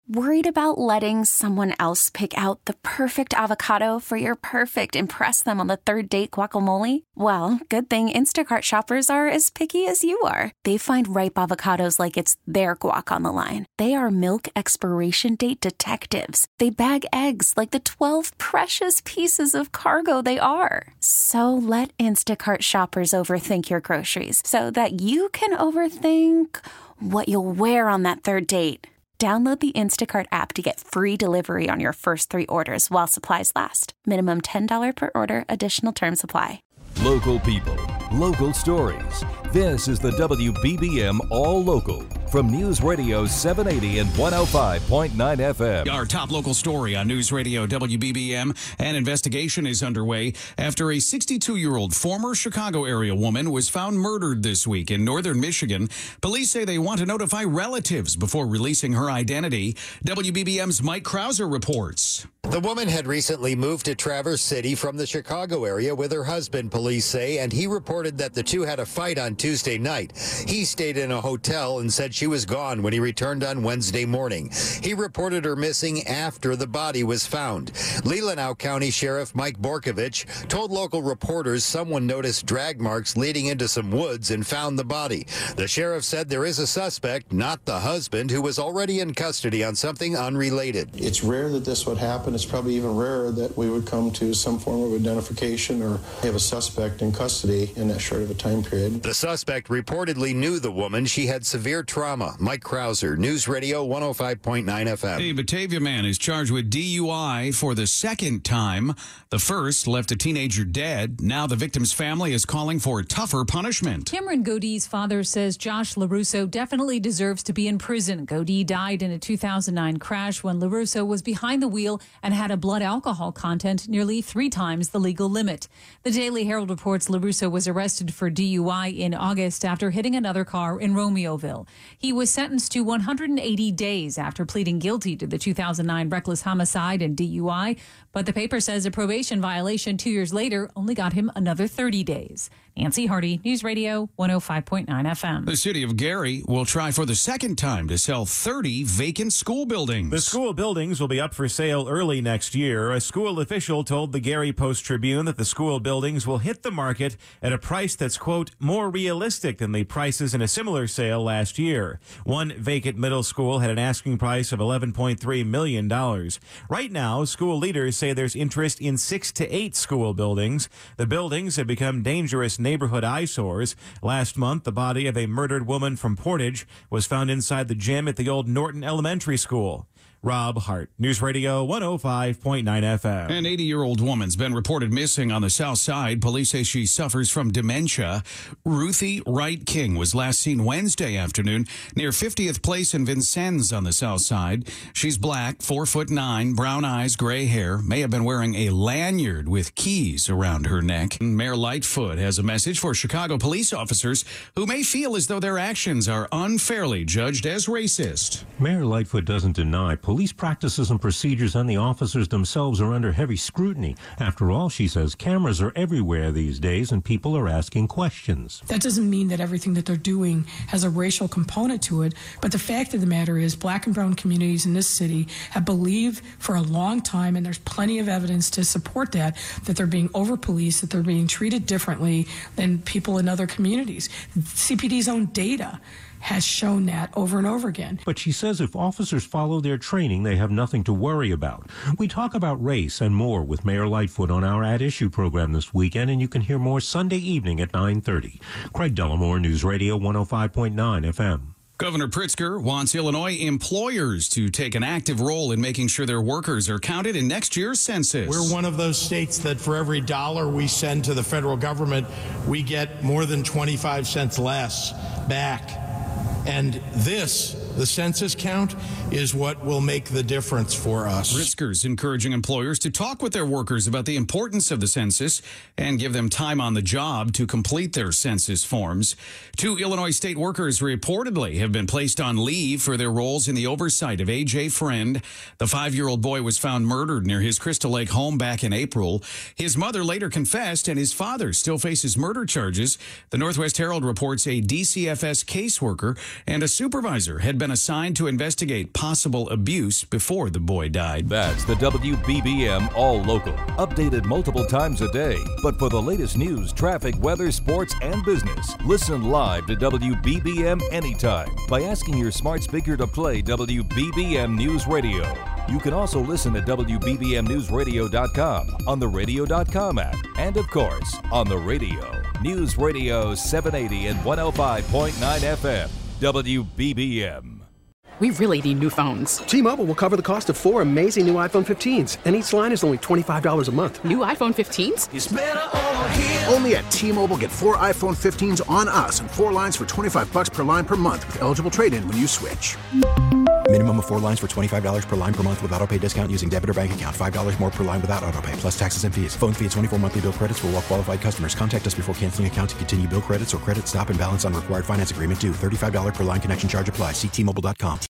Worried about letting someone else pick out the perfect avocado for your perfect impress them on the third date guacamole? Well, good thing Instacart shoppers are as picky as you are. They find ripe avocados like it's their guac on the line. They are milk expiration date detectives. They bag eggs like the 12 precious pieces of cargo they are. So let Instacart shoppers overthink your groceries so that you can overthink what you'll wear on that third date. Download the Instacart app to get free delivery on your first 3 orders while supplies last. Minimum $10 per order. Additional terms apply. Local people, local stories. This is the WBBM All Local from News Radio 780 and 105.9 FM. Our top local story on News Radio WBBM. An investigation is underway after a 62-year-old former Chicago area woman was found murdered this week in northern Michigan. Police say they want to notify relatives before releasing her identity. WBBM's Mike Krauser reports. The woman had recently moved to Traverse City from the Chicago area with her husband, police say, and he reported that the two had a fight on Tuesday night. He stayed in a hotel and said she was gone when he returned on Wednesday morning. He reported her missing after the body was found. Leelanau County Sheriff Mike Borkovich told local reporters someone noticed drag marks leading into some woods and found the body. The sheriff said there is a suspect, not the husband, who was already in custody on something unrelated. It's rare that this would happen. It's probably even rarer that we would come to some form of identification or have a suspect in custody in that short of a time period. The suspect reportedly knew the woman. She had severe trauma. Mike Krauser, News Radio 105.9 FM. A Batavia man is charged with DUI for the second time. The first left a teenager dead. Now the victim's family is calling for tougher punishment. Cameron Godey's father says Josh LaRusso definitely deserves to be in prison. Godey died in a 2009 crash when LaRusso was behind the wheel and had a blood alcohol content nearly 3 times the legal limit. The Daily Herald reports LaRusso was arrested for DUI in August after hitting another car in Romeoville. He was sentenced to 180 days after pleading guilty to the 2009 reckless homicide and DUI, but the paper says a probation violation 2 years later only got him another 30 days. Nancy Hardy, News Radio 105.9 FM. The city of Gary will try for the second time to sell 30 vacant school buildings. The school buildings will be up for sale early next year. A school official told the Gary Post-Tribune that the school buildings will hit the market at a price that's, quote, more realistic than the prices in a similar sale last year. One vacant middle school had an asking price of $11.3 million. Right now, school leaders say there's interest in 6 to 8 school buildings. The buildings have become dangerous neighborhood eyesores. Last month, the body of a murdered woman from Portage was found inside the gym at the old Norton Elementary School. Rob Hart, News Radio 105.9 FM. An 80-year-old woman's been reported missing on the south side. Police say she suffers from dementia. Ruthie Wright King was last seen Wednesday afternoon near 50th Place in Vincennes on the south side. She's black, 4'9", brown eyes, gray hair, may have been wearing a lanyard with keys around her neck. Mayor Lightfoot has a message for Chicago police officers who may feel as though their actions are unfairly judged as racist. Mayor Lightfoot doesn't deny police practices and procedures and the officers themselves are under heavy scrutiny. After all, she says, cameras are everywhere these days and people are asking questions. That doesn't mean that everything that they're doing has a racial component to it, but the fact of the matter is black and brown communities in this city have believed for a long time, and there's plenty of evidence to support that they're being over-policed, that they're being treated differently than people in other communities. CPD's own data has shown that over and over again. But she says if officers follow their training, they have nothing to worry about. We talk about race and more with Mayor Lightfoot on our At Issue program this weekend, and you can hear more Sunday evening at 9:30. Craig Dellamore, News Radio 105.9 FM. Governor Pritzker wants Illinois employers to take an active role in making sure their workers are counted in next year's census. We're one of those states that for every dollar we send to the federal government, we get more than 25 cents less back. And this, the census count, is what will make the difference for us. Pritzker's encouraging employers to talk with their workers about the importance of the census and give them time on the job to complete their census forms. 2 Illinois state workers reportedly have been placed on leave for their roles in the oversight of A.J. Friend. The 5-year-old boy was found murdered near his Crystal Lake home back in April. His mother later confessed, and his father still faces murder charges. The Northwest Herald reports a DCFS caseworker and a supervisor had been been assigned to investigate possible abuse before the boy died. That's the WBBM All Local. Updated multiple times a day. But for the latest news, traffic, weather, sports, and business, listen live to WBBM anytime by asking your smart speaker to play WBBM News Radio. You can also listen at WBBMNewsRadio.com, on the Radio.com app, and of course, on the radio. News Radio 780 and 105.9 FM, WBBM. We really need new phones. T-Mobile will cover the cost of 4 amazing new iPhone 15s, and each line is only $25 a month. New iPhone 15s? It's better over here. Only at T-Mobile, get 4 iPhone 15s on us and 4 lines for $25 per line per month with eligible trade-in when you switch. Minimum of 4 lines for $25 per line per month with autopay discount using debit or bank account. $5 more per line without autopay, plus taxes and fees. Phone fee at 24 monthly bill credits for well-qualified customers. Contact us before canceling account to continue bill credits or credit stop and balance on required finance agreement due. $35 per line connection charge applies. See T-Mobile.com.